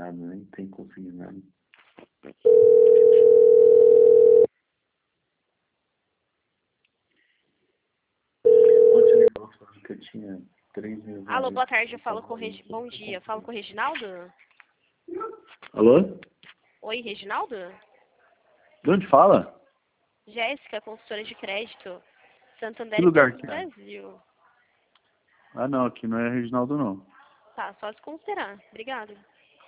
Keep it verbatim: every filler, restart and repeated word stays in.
nada, nem tem conseguido nada. Ontem ele falou que eu tinha três mil. Alô, boa tarde, eu falo com o Regi... Bom dia, eu falo com o Reginaldo? Alô? Oi, Reginaldo? De onde fala? Jéssica, consultora de crédito. Santander Que lugar Banco do que é? Brasil. Ah, não, aqui não é Reginaldo, não. Tá, só desconsiderar. Obrigada.